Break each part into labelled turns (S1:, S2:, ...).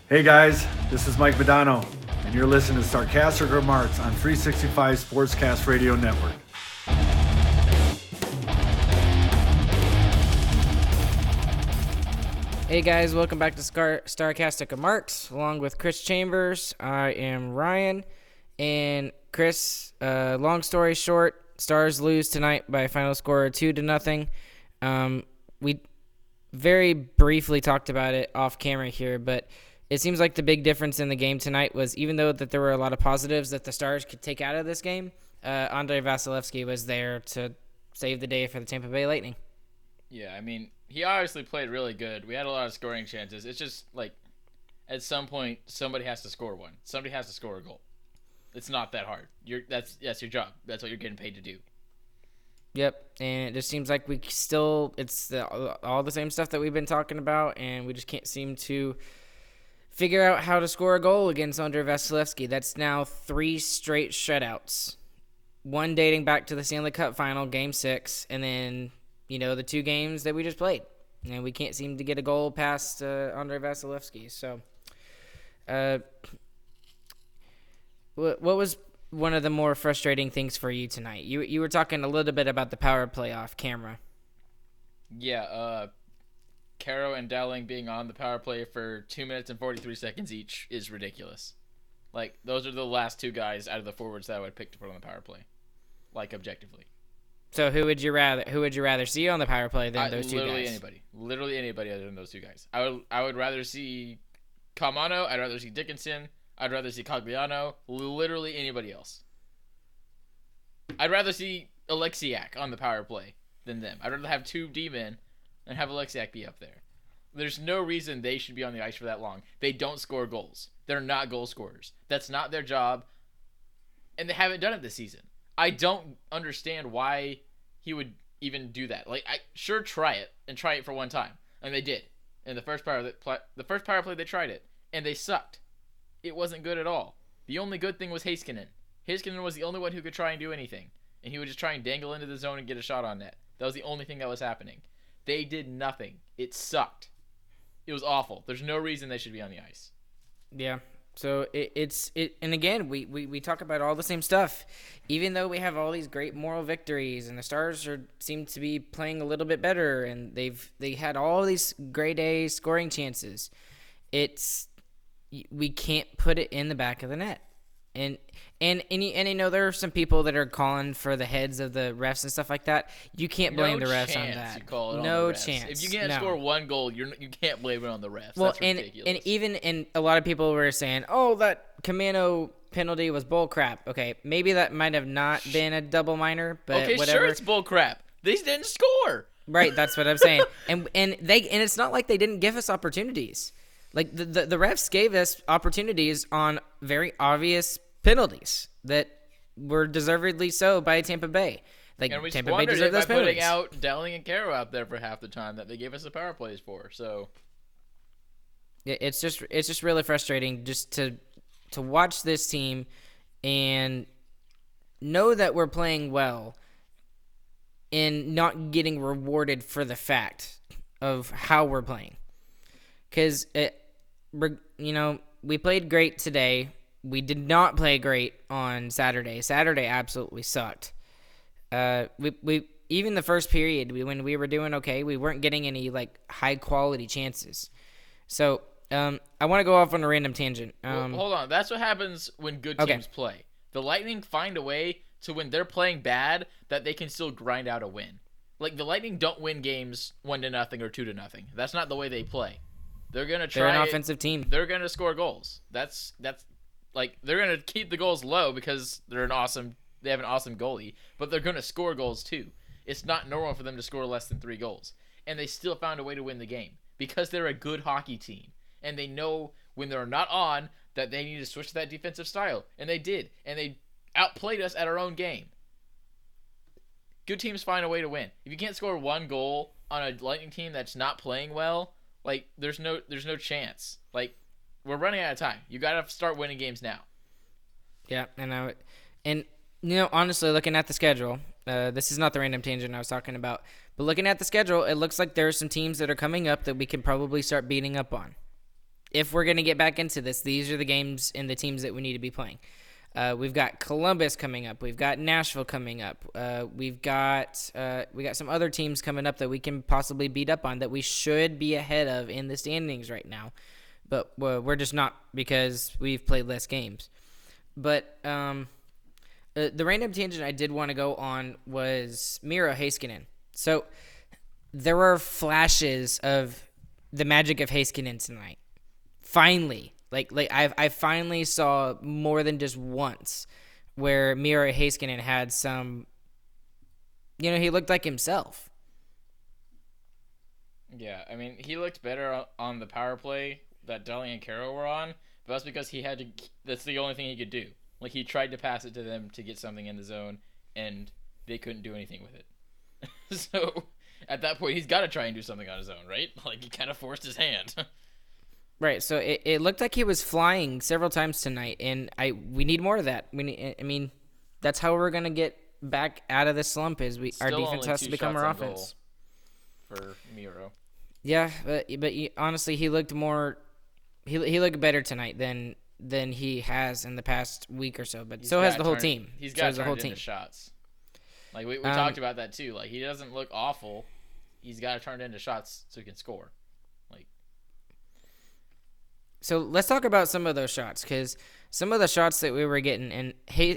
S1: Hey guys, this is Mike Badano, and you're listening to Sarcastic Remarks on 365 Sportscast Radio Network.
S2: Hey guys, welcome back to Starcastic Remarks, along with Chris Chambers. I am Ryan, and Chris, long story short, Stars lose tonight by a final score of 2-0. We very briefly talked about it off camera here, but it seems like the big difference in the game tonight was, even though that there were a lot of positives that the Stars could take out of this game, Andrei Vasilevskiy was there to save the day for the Tampa Bay Lightning.
S3: Yeah, I mean, he obviously played really good. We had a lot of scoring chances. It's just, like, at some point, somebody has to score one. Somebody has to score a goal. It's not that hard. That's your job. That's what you're getting paid to do.
S2: Yep, and it just seems like it's all the same stuff that we've been talking about, and we just can't seem to figure out how to score a goal against Andrei Vasilevskiy. That's now 3 straight shutouts. One dating back to the Stanley Cup Final, Game 6, and then the 2 games that we just played. And we can't seem to get a goal past Andrei Vasilevskiy. So, what was one of the more frustrating things for you tonight? You were talking a little bit about the power play off camera.
S3: Yeah, Caro and Dowling being on the power play for 2 minutes and 43 seconds each is ridiculous. Like, those are the last 2 guys out of the forwards that I would pick to put on the power play. Like, objectively.
S2: So who would you rather see on the power play than those 2 guys?
S3: Literally anybody other than those 2 guys. I would rather see Kalmano. I'd rather see Dickinson. I'd rather see Cogliano. Literally anybody else. I'd rather see Alexiak on the power play than them. I'd rather have 2 D-men and have Alexiak be up there. There's no reason they should be on the ice for that long. They don't score goals. They're not goal scorers. That's not their job, and they haven't done it this season. I don't understand why he would even do that. Like, try it for one time, and they did. In the first power play, they tried it, and they sucked. It wasn't good at all. The only good thing was Heiskanen. Heiskanen was the only one who could try and do anything, and he would just try and dangle into the zone and get a shot on net. That was the only thing that was happening. They did nothing. It sucked. It was awful. There's no reason they should be on the ice.
S2: Yeah. So and again, we talk about all the same stuff. Even though we have all these great moral victories and the Stars seem to be playing a little bit better, and they had all these great A scoring chances, we can't put it in the back of the net. And there are some people that are calling for the heads of the refs and stuff like that. You can't blame the refs on that. No chance.
S3: If you can't score one goal, you can't blame it on the refs.
S2: Well,
S3: that's ridiculous.
S2: And a lot of people were saying, "Oh, that Camano penalty was bull crap." Okay, maybe that might have not been a double minor, but
S3: okay,
S2: whatever.
S3: Sure, it's bull crap. They didn't score.
S2: Right, that's what I'm saying. and it's not like they didn't give us opportunities. Like the refs gave us opportunities on very obvious penalties that were deservedly so by Tampa Bay. Like,
S3: and we
S2: Tampa Bay deserved those
S3: by putting
S2: penalties.
S3: out Dowling and Caro out there for half the time that they gave us the power plays for. So
S2: it's just really frustrating just to watch this team and know that we're playing well and not getting rewarded for the fact of how we're playing. Because we played great today. We did not play great on Saturday. Saturday absolutely sucked. We even the first period, when we were doing okay, we weren't getting any high quality chances. So I want to go off on a random tangent.
S3: Hold on, that's what happens when good teams play. The Lightning find a way to, when they're playing bad, that they can still grind out a win. Like, the Lightning don't win games 1-0 or 2-0. That's not the way they play. They're gonna try.
S2: They're an offensive team.
S3: They're gonna score goals. That's like, they're gonna keep the goals low because they have an awesome goalie, but they're gonna score goals too. It's not normal for them to score less than 3 goals, and they still found a way to win the game because they're a good hockey team, and they know when they're not on that they need to switch to that defensive style, and they did, and they outplayed us at our own game. Good teams find a way to win. If you can't score 1 goal on a Lightning team that's not playing well, like, there's no chance. Like, we're running out of time. You got to start winning games now.
S2: Yeah, and honestly, looking at the schedule, this is not the random tangent I was talking about, but looking at the schedule, it looks like there are some teams that are coming up that we can probably start beating up on. if we're going to get back into this, these are the games and the teams that we need to be playing. We've got Columbus coming up. We've got Nashville coming up. We got some other teams coming up that we can possibly beat up on that we should be ahead of in the standings right now. But we're just not because we've played less games. But the random tangent I did want to go on was Miro Heiskanen. So there were flashes of the magic of Heiskanen tonight. Finally. Like I finally saw more than just once where Miro Heiskanen had some, he looked like himself.
S3: Yeah, I mean, he looked better on the power play that Deli and Carroll were on, but that's because that's the only thing he could do. Like, he tried to pass it to them to get something in the zone, and they couldn't do anything with it. So, at that point, he's got to try and do something on his own, right? Like, he kind of forced his hand.
S2: Right, so it looked like he was flying several times tonight, and we need more of that. That's how we're gonna get back out of the slump. Our defense has to become our offense.
S3: For Miro.
S2: Yeah, but honestly, he looked more. He looked better tonight than he has in the past week or so. But so has the whole team.
S3: He's got to turn it into shots. Like we talked about that too. Like, he doesn't look awful. He's got to turn it into shots so he can score.
S2: So let's talk about some of those shots, because some of the shots that we were getting, and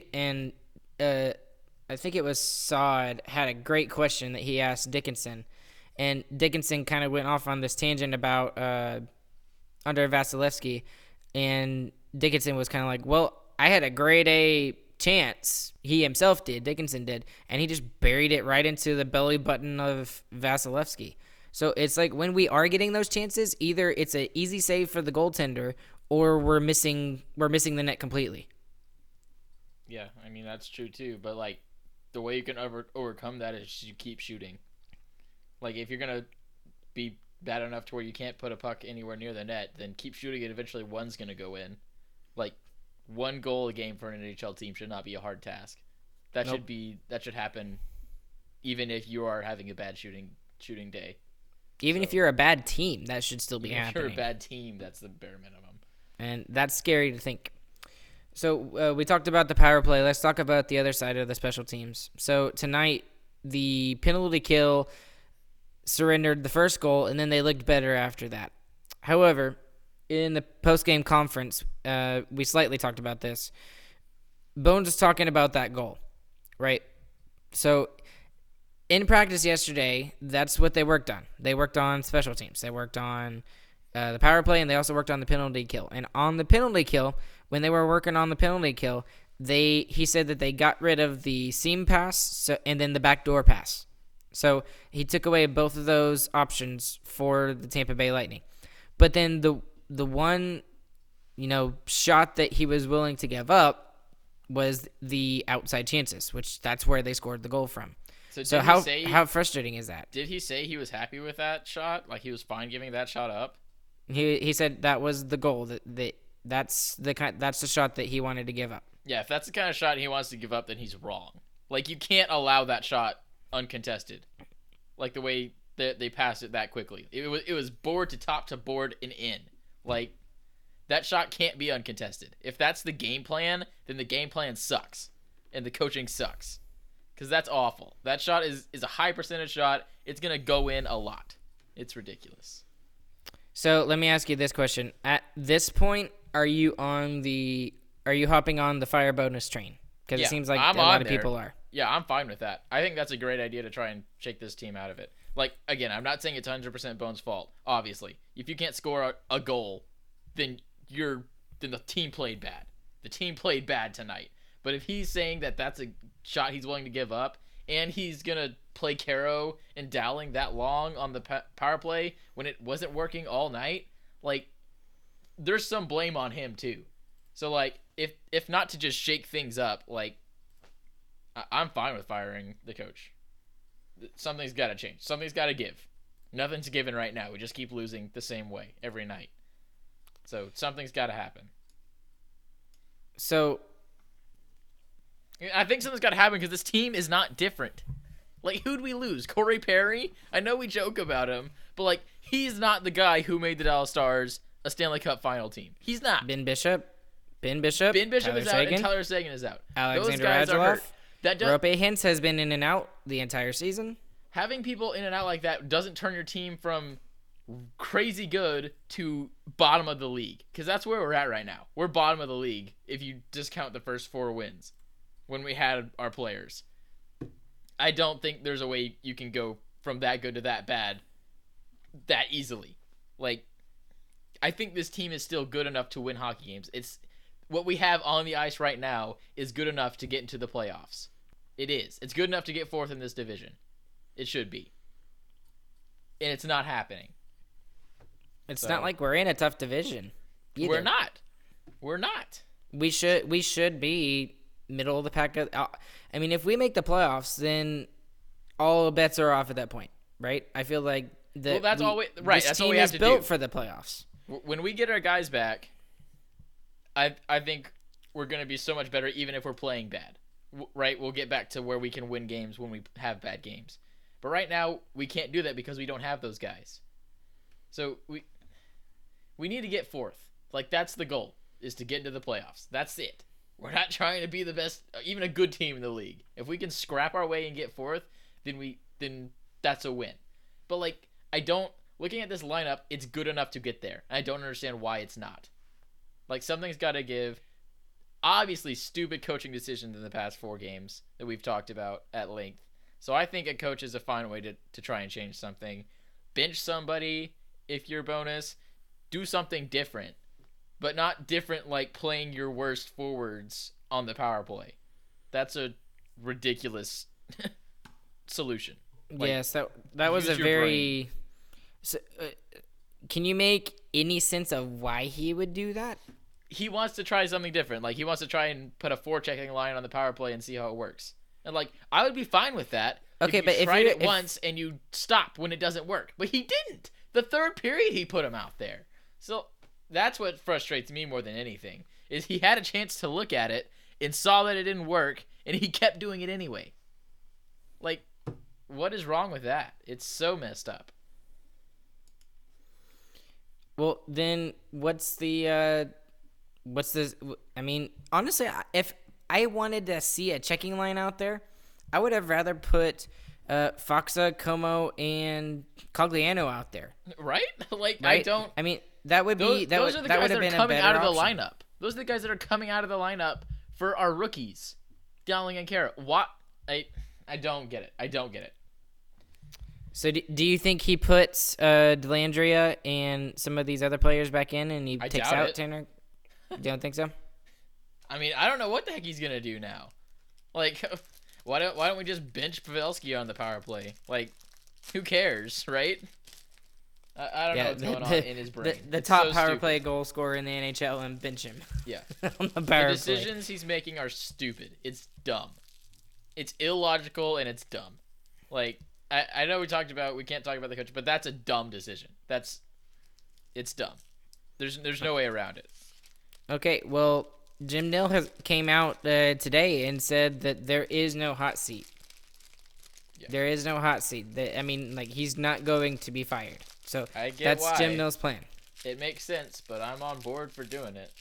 S2: I think it was Sod had a great question that he asked Dickinson, and Dickinson kind of went off on this tangent about Andrei Vasilevsky, and Dickinson was kind of like, well, I had a grade A chance. He himself did, Dickinson did, and he just buried it right into the belly button of Vasilevsky. So it's like when we are getting those chances, either it's an easy save for the goaltender or we're missing the net completely.
S3: Yeah, I mean, that's true too. But, like, the way you can overcome that is you keep shooting. Like, if you're going to be bad enough to where you can't put a puck anywhere near the net, then keep shooting and eventually one's going to go in. Like, 1 goal a game for an NHL team should not be a hard task. That should happen even if you are having a bad shooting day.
S2: Even if you're a bad team, that should still be happening.
S3: If you're a bad team, that's the bare minimum.
S2: And that's scary to think. So we talked about the power play. Let's talk about the other side of the special teams. So tonight, the penalty kill surrendered the first goal, and then they looked better after that. However, in the post-game conference, we slightly talked about this. Bones was talking about that goal, right? So in practice yesterday, that's what they worked on. They worked on special teams. They worked on the power play, and they also worked on the penalty kill. And on the penalty kill, when they were working on the penalty kill, he said that they got rid of the seam pass and then the backdoor pass. So he took away both of those options for the Tampa Bay Lightning. But then the one, shot that he was willing to give up was the outside chances, which that's where they scored the goal from. So how frustrating is that?
S3: Did he say he was happy with that shot? Like, he was fine giving that shot up?
S2: He said that was the goal. That's the shot that he wanted to give up.
S3: Yeah, if that's the kind of shot he wants to give up, then he's wrong. Like, you can't allow that shot uncontested. Like, the way that they passed it that quickly. It was board to board and in. Like, that shot can't be uncontested. If that's the game plan, then the game plan sucks. And the coaching sucks. Because that's awful. That shot is a high percentage shot. It's going to go in a lot. It's ridiculous.
S2: So let me ask you this question. At this point, are you hopping on the fire bonus train? Because it seems like a lot of people are.
S3: Yeah, I'm fine with that. I think that's a great idea to try and shake this team out of it. Like, again, I'm not saying it's 100% Bones' fault, obviously. If you can't score a goal, then the team played bad. The team played bad tonight. But if he's saying that that's a shot he's willing to give up, and he's going to play Caro and Dowling that long on the power play when it wasn't working all night, like, there's some blame on him too. So, like, if not to just shake things up, like, I'm fine with firing the coach. Something's got to change. Something's got to give. Nothing's given right now. We just keep losing the same way every night. So something's got to happen.
S2: So
S3: I think something's got to happen because this team is not different. Like, who'd we lose? Corey Perry? I know we joke about him, but, like, he's not the guy who made the Dallas Stars a Stanley Cup final team. He's not.
S2: Ben Bishop,
S3: Ben Bishop
S2: Tyler
S3: is out,
S2: Seguin,
S3: and Tyler Seguin is out.
S2: Alexander
S3: Those guys are
S2: Radulov.
S3: hurt. That does,
S2: Rope Hintz has been in and out the entire season.
S3: having people in and out like that doesn't turn your team from crazy good to bottom of the league, because that's where we're at right now. We're bottom of the league if you discount the first 4 wins when we had our players. I don't think there's a way you can go from that good to that bad that easily. Like, I think this team is still good enough to win hockey games. It's what we have on the ice right now is good enough to get into the playoffs. It is. It's good enough to get 4th in this division. It should be. And it's not happening.
S2: It's not like we're in a tough division. Either.
S3: We're not. We're not.
S2: We should be middle of the pack. I mean, if we make the playoffs, then all bets are off at that point, right? I feel like
S3: Well, that's all we right.
S2: This
S3: That's
S2: team
S3: all we have
S2: is
S3: to
S2: built
S3: do
S2: for the playoffs.
S3: When we get our guys back. I think we're going to be so much better, even if we're playing bad. Right? We'll get back to where we can win games when we have bad games. But right now, we can't do that because we don't have those guys. So we need to get 4th. Like, that's the goal, is to get into the playoffs. That's it. We're not trying to be the best, even a good team in the league. If we can scrap our way and get 4th, then that's a win. But, like, looking at this lineup, it's good enough to get there. I don't understand why it's not. Like, something's got to give. Obviously, stupid coaching decisions in the past 4 games that we've talked about at length. So I think a coach is a fine way to try and change something. Bench somebody if you're bonus. Do something different. But not different like playing your worst forwards on the power play. That's a ridiculous solution. Like,
S2: yes, that was a very... So, can you make any sense of why he would do that?
S3: He wants to try something different. Like, he wants to try and put a forechecking line on the power play and see how it works. And, like, I would be fine with that.
S2: Okay,
S3: if
S2: but
S3: you
S2: if
S3: tried
S2: you-
S3: it once and you stop when it doesn't work. But he didn't. The 3rd period, he put him out there. So that's what frustrates me more than anything, is he had a chance to look at it and saw that it didn't work, and he kept doing it anyway. Like, what is wrong with that? It's so messed up.
S2: Well, then what's this? I mean, honestly, if I wanted to see a checking line out there, I would have rather put Foxa, Como, and Cogliano out there.
S3: Right? Like,
S2: Right?
S3: I don't...
S2: I mean, that would be
S3: Those are the
S2: that
S3: guys
S2: would
S3: that
S2: have
S3: are
S2: been a
S3: coming
S2: better
S3: out of the
S2: option.
S3: lineup. Those are the guys that are coming out of the lineup for our rookies, Dowling and Kara. What? I don't get it. I don't get it.
S2: So do you think he puts Delandria and some of these other players back in, and he
S3: I
S2: takes
S3: doubt
S2: out
S3: it.
S2: Tanner? You don't think so?
S3: I mean, I don't know what the heck he's gonna do now. Like, why don't we just bench Pavelski on the power play? Like, who cares, right? I don't know what's going on in his brain.
S2: The
S3: It's
S2: top
S3: so
S2: power
S3: stupid.
S2: play goal scorer in the NHL, and bench him
S3: Yeah.
S2: on the
S3: The
S2: power play.
S3: decisions he's making are stupid. It's dumb. It's illogical and it's dumb. Like, I know we can't talk about the coach, but that's a dumb decision. It's dumb. There's no way around it.
S2: Okay, well, Jim Nill came out today and said that there is no hot seat.
S3: Yeah.
S2: There is no hot seat. I mean, like, he's not going to be fired. So
S3: I get
S2: that's
S3: why.
S2: Jim Nill's plan.
S3: It makes sense, but I'm on board for doing it.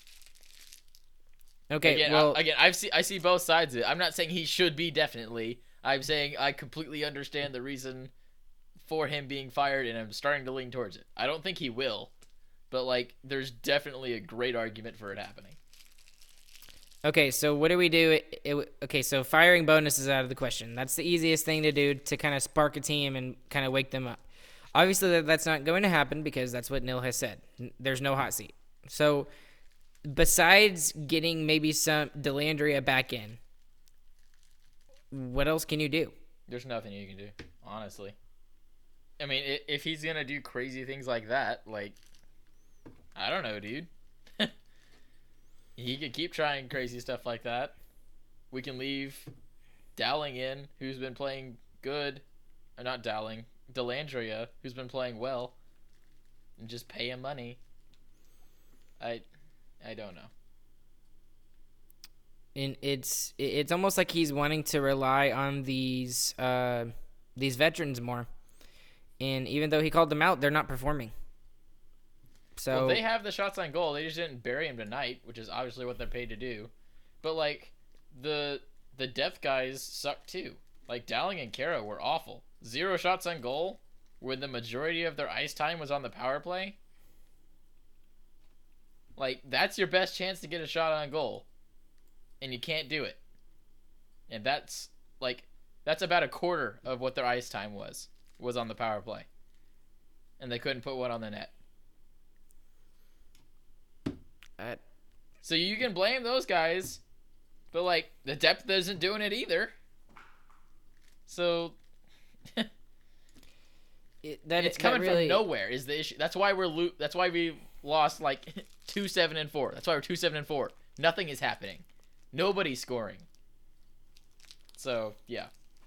S2: Okay,
S3: Again,
S2: well,
S3: I see both sides of it. I'm not saying he should be definitely. I'm saying I completely understand the reason for him being fired, and I'm starting to lean towards it. I don't think he will, but like, there's definitely a great argument for it happening.
S2: okay, so what do we do? Okay, so firing bonus is out of the question. That's the easiest thing to do to kind of spark a team and kind of wake them up. Obviously, that's not going to happen because that's what Nill has said. There's no hot seat. So besides getting maybe some Delandria back in, what else can you do?
S3: There's nothing you can do, honestly. I mean, if he's gonna do crazy things like that, like, I don't know, dude. He could keep trying crazy stuff like that. We can leave Dowling in, who's been playing good. Or not Dowling, Delandria, who's been playing well. And just pay him money. I don't know.
S2: And it's almost like he's wanting to rely on these veterans more. And even though he called them out, they're not performing. So
S3: well, they have the shots on goal. They just didn't bury him tonight, which is obviously what they're paid to do. But like the depth guys suck too. Like Dowling and Kara were awful. 0 shots on goal when the majority of their ice time was on the power play. Like that's your best chance to get a shot on goal, and you can't do it. And that's about a quarter of what their ice time was on the power play, and they couldn't put one on the net. So you can blame those guys, but like the depth isn't doing it either. So it's coming from nowhere is the issue. That's why that's why we lost like 2-7-4. That's why we're 2-7-4. Nothing is happening. Nobody's scoring. So yeah,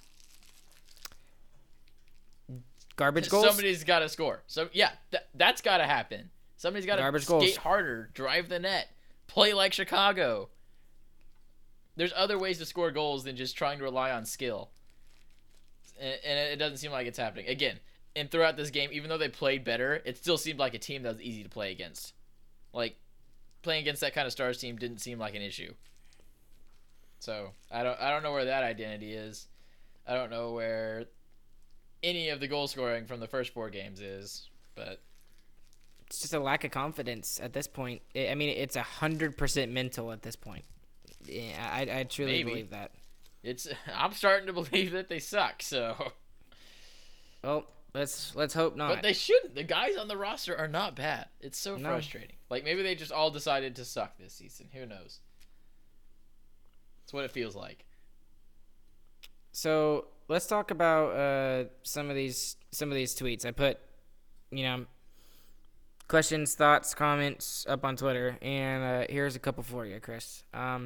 S2: garbage goals.
S3: Somebody's got to score. So yeah, that's got to happen. Somebody's got to skate harder, drive the net, play like Chicago. There's other ways to score goals than just trying to rely on skill. And it doesn't seem like it's happening. Again, and throughout this game, even though they played better, it still seemed like a team that was easy to play against. Like, playing against that kind of Stars team didn't seem like an issue. So, I don't know where that identity is. I don't know where any of the goal scoring from the first 4 games is, but
S2: it's just a lack of confidence at this point. I mean, it's 100% mental at this point. Yeah, I truly believe that.
S3: I'm starting to believe that they suck. So,
S2: well, let's hope not.
S3: But they shouldn't. The guys on the roster are not bad. It's so frustrating. Like maybe they just all decided to suck this season. Who knows? That's what it feels like.
S2: So let's talk about some of these tweets. I put, questions, thoughts, comments up on Twitter, and here's a couple for you, Chris.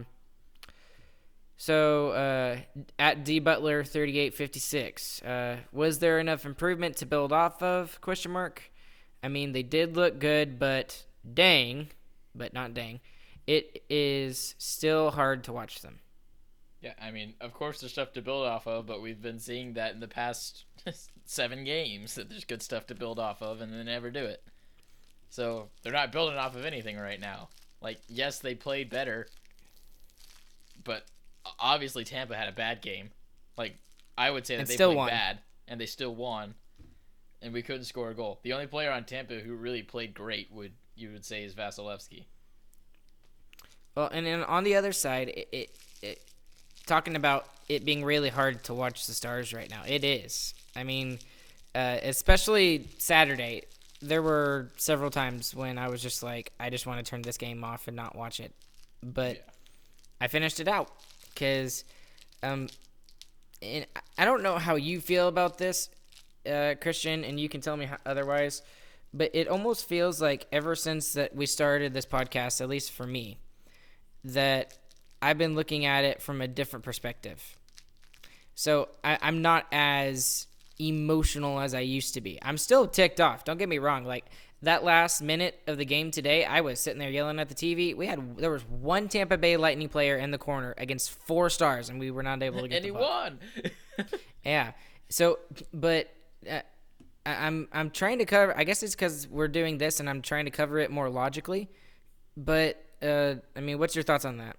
S2: So at dbutler3856, was there enough improvement to build off of? ? I mean, they did look good, but not dang, it is still hard to watch them.
S3: Yeah, I mean, of course there's stuff to build off of, but we've been seeing that in the past 7 games that there's good stuff to build off of, and they never do it. So they're not building off of anything right now. Like, yes, they played better, but obviously Tampa had a bad game. Like, I would say that they played bad, and they still won, and we couldn't score a goal. The only player on Tampa who really played great you would say is Vasilevsky.
S2: Well, and then on the other side, it talking about it being really hard to watch the Stars right now. It is. I mean, especially Saturday, there were several times when I was just like, I just want to turn this game off and not watch it. But yeah. I finished it out because and I don't know how you feel about this, Christian, and you can tell me otherwise, but it almost feels like ever since that we started this podcast, at least for me, that I've been looking at it from a different perspective. So I'm not as emotional as I used to be. I'm still ticked off. Don't get me wrong. Like that last minute of the game today, I was sitting there yelling at the TV. There was one Tampa Bay Lightning player in the corner against 4 Stars, and we were not able to get
S3: and
S2: the
S3: he
S2: puck.
S3: won.
S2: Yeah. So, but I'm trying to cover. I guess it's because we're doing this, and I'm trying to cover it more logically. But I mean, what's your thoughts on that?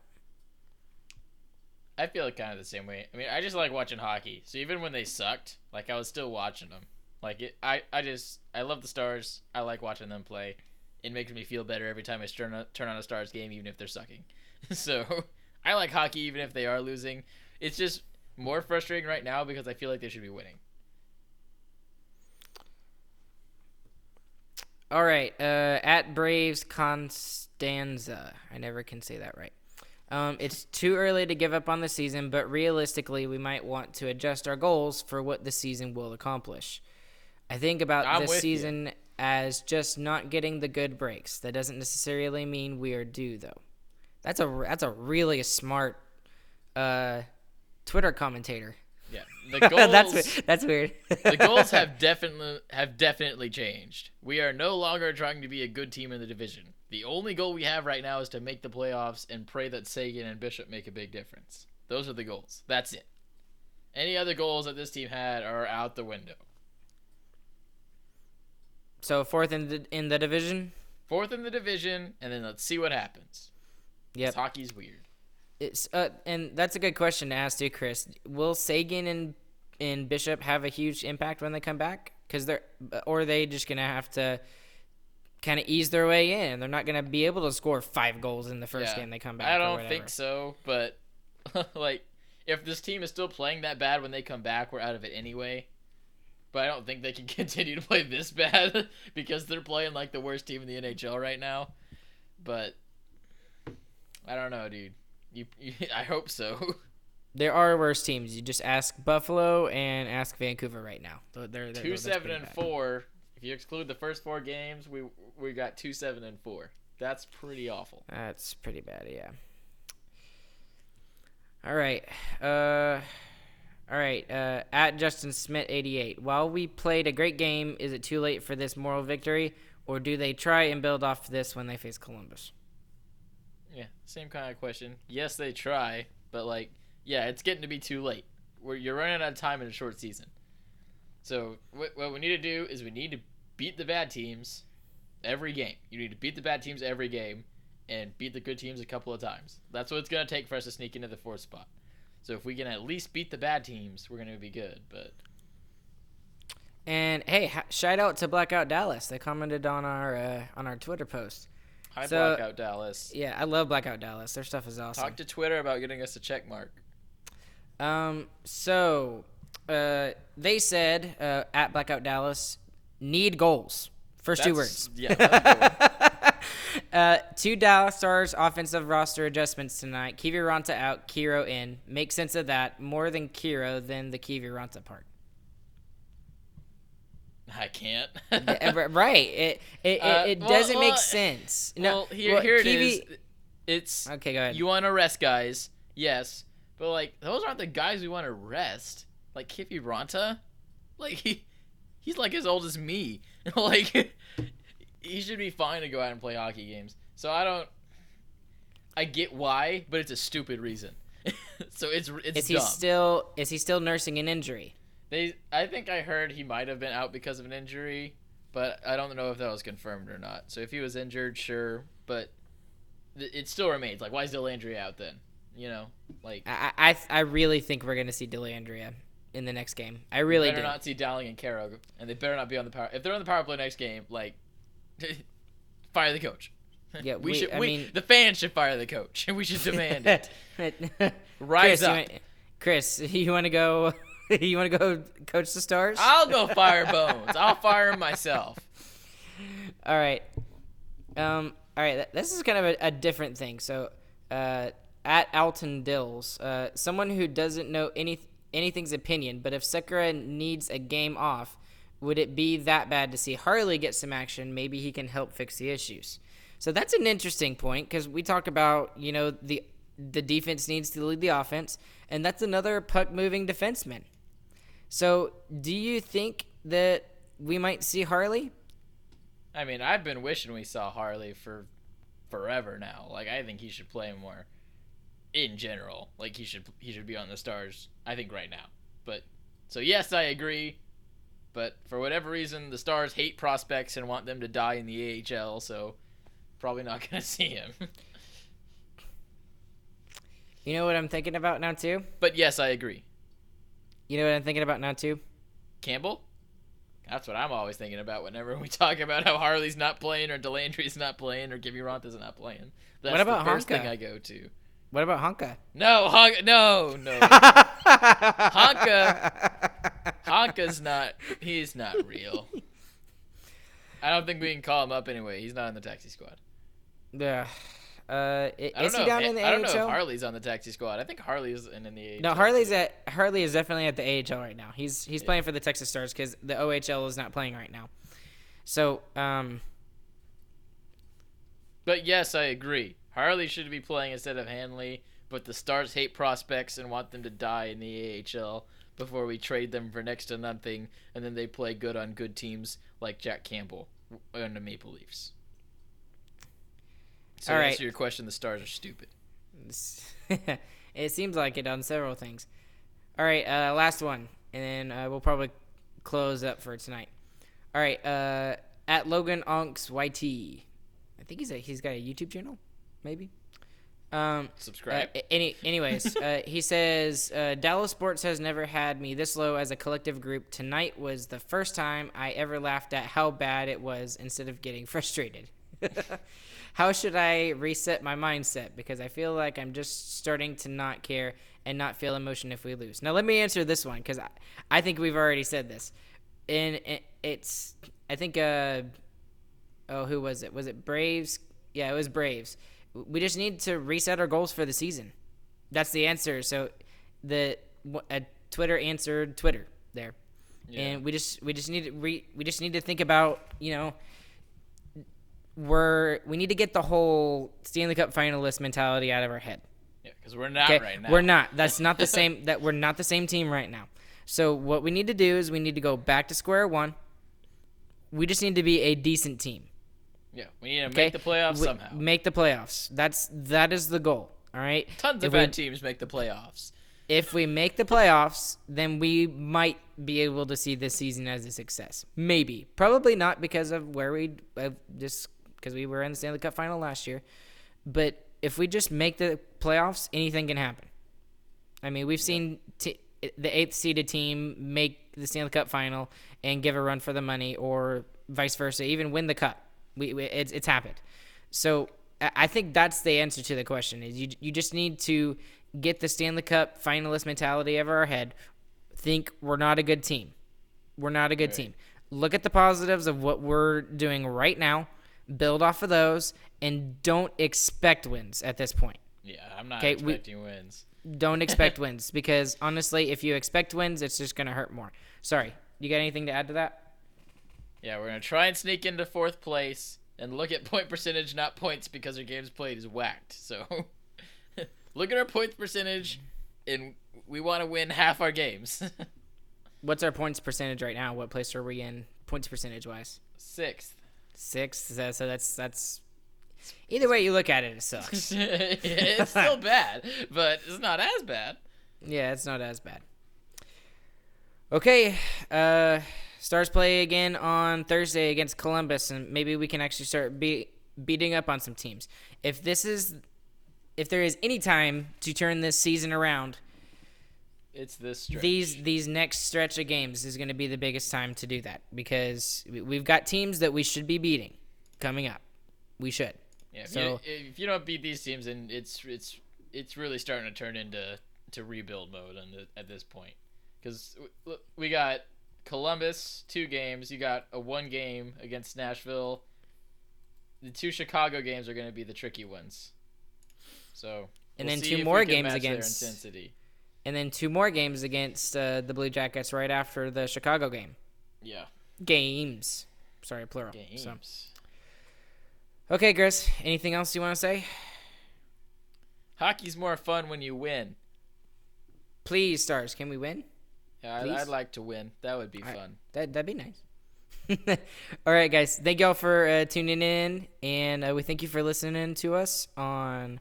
S3: I feel kind of the same way. I mean, I just like watching hockey. So even when they sucked, like I was still watching them. Like I love the Stars. I like watching them play. It makes me feel better every time I turn on a Stars game, even if they're sucking. So I like hockey even if they are losing. It's just more frustrating right now because I feel like they should be winning.
S2: All right. At Braves Constanza. I never can say that right. It's too early to give up on the season, but realistically, we might want to adjust our goals for what the season will accomplish. I think about this season as just not getting the good breaks. That doesn't necessarily mean we are due, though. That's a really smart Twitter commentator.
S3: Yeah, the goals.
S2: that's weird.
S3: The goals have definitely changed. We are no longer trying to be a good team in the division. The only goal we have right now is to make the playoffs and pray that Sagan and Bishop make a big difference. Those are the goals. That's it. Any other goals that this team had are out the window.
S2: So 4th in the division?
S3: 4th in the division, and then let's see what happens.
S2: Yep.
S3: Hockey's weird.
S2: It's and that's a good question to ask too, Chris. Will Sagan and Bishop have a huge impact when they come back? Or are they just gonna have to kind of ease their way in? They're not gonna be able to score 5 goals in the first game they come back.
S3: I don't think so, but like if this team is still playing that bad when they come back, we're out of it anyway. But I don't think they can continue to play this bad because they're playing like the worst team in the NHL right now. But I don't know, dude. I hope so.
S2: There are worse teams. You just ask Buffalo and ask Vancouver right now. They're
S3: 2-7-4. If you exclude the first 4 games, we got 2-7-4. That's pretty awful.
S2: That's pretty bad, yeah. All right. At Justin Smith 88. While we played a great game, is it too late for this moral victory, or do they try and build off this when they face Columbus?
S3: Yeah, same kind of question. Yes, they try, but it's getting to be too late. You're running out of time in a short season. So what we need to do is we need to beat the bad teams every game. You need to beat the bad teams every game and beat the good teams a couple of times. That's what it's going to take for us to sneak into the 4th spot. So if we can at least beat the bad teams, we're going to be good.
S2: And hey, shout out to Blackout Dallas. They commented on our Twitter post.
S3: Hi, Blackout Dallas.
S2: Yeah, I love Blackout Dallas. Their stuff is awesome.
S3: Talk to Twitter about getting us a check mark.
S2: They said at Blackout Dallas, need goals. First 2 words.
S3: Yeah, that's good.
S2: 2 Dallas Stars offensive roster adjustments tonight. Kiviranta out, Kiro in. Make sense of that. More than Kiro than the Kiviranta part.
S3: I can't.
S2: Right. It doesn't make sense. No.
S3: Here it is. It's
S2: okay. Go ahead.
S3: You want to rest guys, yes, but those aren't the guys we want to rest. Like Kiviranta, he's like as old as me. He should be fine to go out and play hockey games. So I get why, but it's a stupid reason. So it's dumb.
S2: Is he still nursing an injury?
S3: I think I heard he might have been out because of an injury, but I don't know if that was confirmed or not. So if he was injured, sure, but it still remains. Why is Delandria out then?
S2: I really think we're gonna see Delandria in the next game. I really do.
S3: Better not see Dowling and Caro, and they better not be on the power. If they're on the power play next game, fire the coach.
S2: Yeah,
S3: the fans should fire the coach, and we should demand it. Rise up,
S2: Chris. You want to go? You want to go coach the Stars?
S3: I'll go fire Bones. I'll fire him myself.
S2: All right. All right. This is kind of a different thing. So, at Alton Dills, someone who doesn't know anything's opinion, but if Sekera needs a game off, would it be that bad to see Harley get some action? Maybe he can help fix the issues. So that's an interesting point because we talk about, the defense needs to lead the offense, and that's another puck-moving defenseman. So do you think that we might see Harley?
S3: I mean, I've been wishing we saw Harley for forever now. I think he should play more in general. He should be on the Stars, I think, right now. But so yes, I agree. But for whatever reason, the Stars hate prospects and want them to die in the AHL, so probably not going to see him.
S2: You know what I'm thinking about now, too?
S3: But yes, I agree.
S2: You know what I'm thinking about now, too?
S3: Campbell? That's what I'm always thinking about whenever we talk about how Harley's not playing or Delandry's not playing or Kiviranta's not playing. That's
S2: what about
S3: the first
S2: Honka?
S3: thing I go to.
S2: What about Honka?
S3: No. Honka's not, he's not real. I don't think we can call him up anyway. He's not in the taxi squad.
S2: Yeah.
S3: Is he down in the AHL? I don't know if Harley's on the taxi squad. I think Harley's in the AHL.
S2: No, Harley is definitely at the AHL right now. He's playing for the Texas Stars because the OHL is not playing right now. So,
S3: But yes, I agree. Harley should be playing instead of Hanley, but the Stars hate prospects and want them to die in the AHL before we trade them for next to nothing, and then they play good on good teams like Jack Campbell and the Maple Leafs. So to answer your question, the Stars are stupid.
S2: It seems like it on several things. All right, last one, and then we'll probably close up for tonight. All right, at Logan Onks YT. I think he's got a YouTube channel, maybe.
S3: Subscribe.
S2: Anyways, he says Dallas sports has never had me this low as a collective group. Tonight was the first time I ever laughed at how bad it was instead of getting frustrated. How should I reset my mindset? Because I feel like I'm just starting to not care and not feel emotion if we lose. Now let me answer this one because I think we've already said this. And it's I think who was it? Was it Braves? Yeah, it was Braves. We just need to reset our goals for the season. That's the answer. So Twitter answered Twitter there. Yeah. And we just need to think about, we need to get the whole Stanley Cup finalist mentality out of our head.
S3: Yeah, because we're not right now.
S2: We're not. That's not the same. We're not the same team right now. So what we need to do is we need to go back to square one. We just need to be a decent team.
S3: Yeah, we need to make the playoffs somehow.
S2: Make the playoffs. That is the goal. All right.
S3: Tons of bad teams make the playoffs.
S2: If we make the playoffs, then we might be able to see this season as a success. Maybe, probably not because of because we were in the Stanley Cup final last year. But if we just make the playoffs, anything can happen. I mean, we've seen the 8th seeded team make the Stanley Cup final and give a run for the money, or vice versa, even win the cup. It's happened. So I think that's the answer to the question. Is you just need to get the Stanley Cup finalist mentality out of our head. Think we're not a good team. We're not a good team. Look at the positives of what we're doing right now. Build off of those, and don't expect wins at this point.
S3: Yeah, I'm not expecting wins.
S2: Don't expect wins, because honestly, if you expect wins, it's just going to hurt more. Sorry, you got anything to add to that?
S3: Yeah, we're going to try and sneak into 4th place and look at point percentage, not points, because our games played is whacked. So look at our points percentage, and we want to win half our games.
S2: What's our points percentage right now? What place are we in points percentage-wise?
S3: 6th.
S2: 6th, so that's either way you look at it, it sucks.
S3: It's still bad, but it's not as bad.
S2: Yeah, it's not as bad. Okay, Stars play again on Thursday against Columbus, and maybe we can actually start beating up on some teams. If there is any time to turn this season around,
S3: it's this stretch.
S2: These next stretch of games is going to be the biggest time to do that, because we've got teams that we should be beating coming up. We should.
S3: Yeah. If you don't beat these teams, then it's really starting to turn into rebuild mode at this point, because we got Columbus 2 games. You got a 1 game against Nashville. The 2 Chicago games are going to be the tricky ones. So
S2: and then 2 more games against intensity. And then 2 more games against the Blue Jackets right after the Chicago game.
S3: Yeah.
S2: Games. Sorry, plural.
S3: Games.
S2: So. Okay, Chris. Anything else you want to say?
S3: Hockey's more fun when you win.
S2: Please, Stars, can we win?
S3: Yeah, I'd like to win. That would be fun.
S2: That'd be nice. All right, guys. Thank y'all for tuning in, and we thank you for listening to us on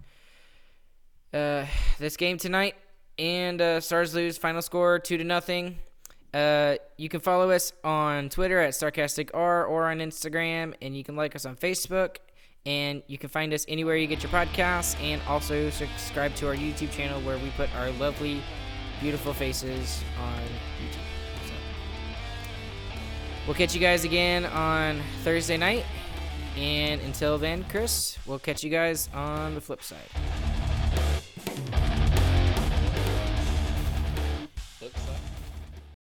S2: this game tonight. And Stars lose, final score 2-0. You can follow us on Twitter at StarcasticR or on Instagram, and you can like us on Facebook. And you can find us anywhere you get your podcasts, and also subscribe to our YouTube channel where we put our lovely, beautiful faces on YouTube. So, we'll catch you guys again on Thursday night. And until then, Chris, we'll catch you guys on the flip side.